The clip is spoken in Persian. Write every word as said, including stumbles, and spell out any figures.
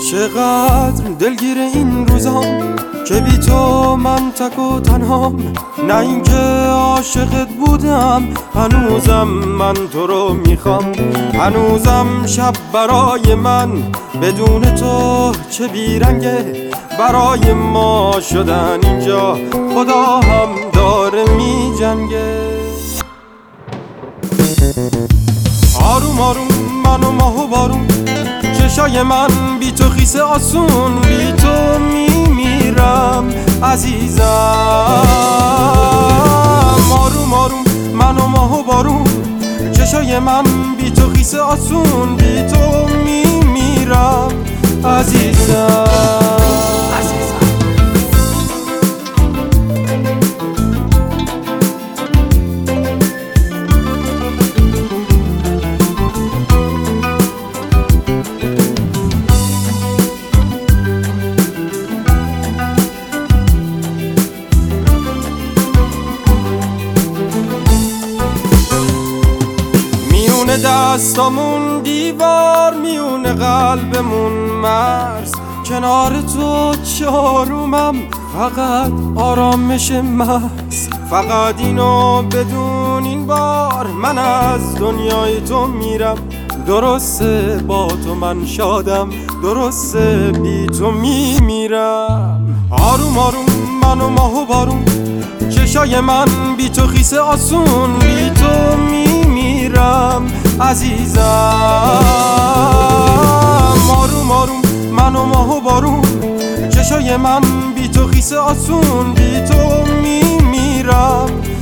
چقدر دلگیر این روزام که بی تو من تک و تنهام. نه اینکه عاشقت بودم، هنوزم من تو رو میخوام. هنوزم شب برای من بدون تو چه بیرنگه. برای ما شدن اینجا خدا هم داره می جنگه. آروم آروم من و ماه و بارون، چشای من بی تو خیسه آسون. بی تو می میرم عزیزم. آروم آروم من و ماه و بارون، چشای من بی تو خیسه آسون. بی تو می میرم عزیزم. میونه دستامون دیوار، میونه قلبمون مرز. کنار تو چارومم فقط آرامش محض. فقط اینو بدون این بار من از دنیای تو میرم. درسته با تو من شادم، درسته بی تو میمیرم. آروم آروم من و ماه و بارون، چشای من بی تو خیسه آسون. بی تو میمیرم عزیزم. آروم آروم من و ماه و بارون، چشای من بی تو خیسه آسون. بی تو میمیرم